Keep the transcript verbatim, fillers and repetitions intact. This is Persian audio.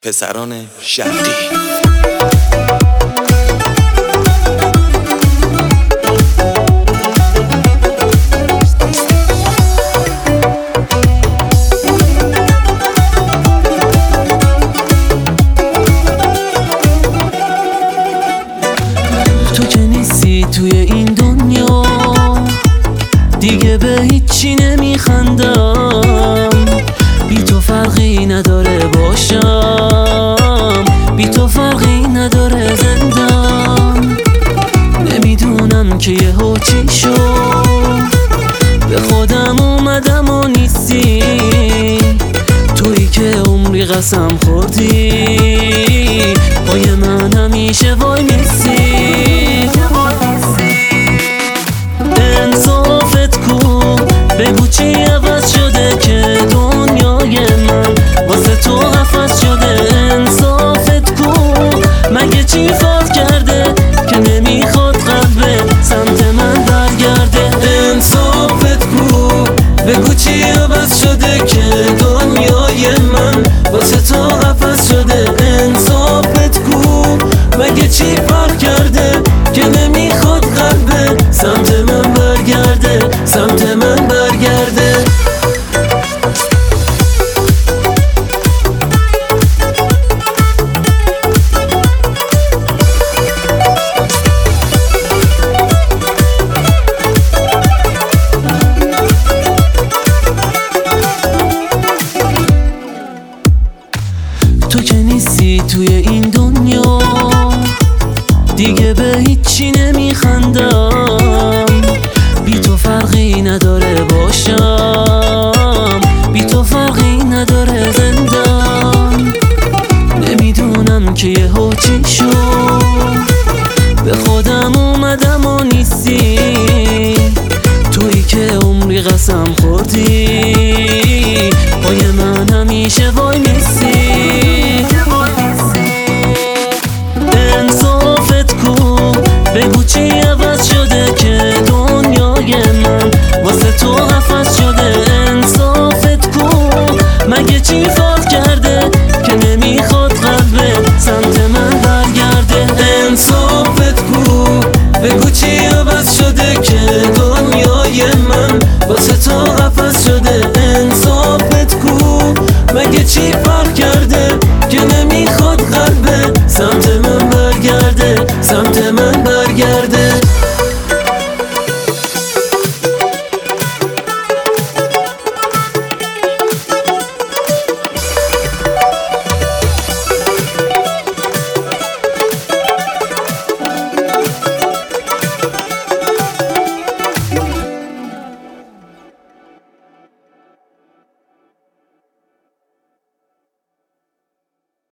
پسران شرقی. تو که نیستی توی این دنیا، دیگه به هیچی نمیخندم. بی تو فرقی نداره باشم، بی تو فرقی نداره زندم. نمیدونم که یهو چی شد، به خودم اومدم و نیستی. تویی که عمری قسم خوردی، پای من همیشه وای میسی. انصافت کو، بگو چی عوض شده که دنیای من واسه تو حفظ شده. انصافت کو، مگه چی فات کرده که نمیخواد قلبت سمت من برگرده. انصافت کو، بگو چی عوض شده که دنیای من واسه تو حفظ شده. انصافت کو، مگه چی فرق کرده که نمیخواد قلبت سمت من برگرده، سمت من برگرده. تو که نیستی توی این دنیا، دیگه به هیچی نمیخندم. بی تو فرقی نداره باشم، بی تو فرقی نداره زندم. نمیدونم که یهو چی شد، به خودم اومدم و نیستی. تویی که عمری قسم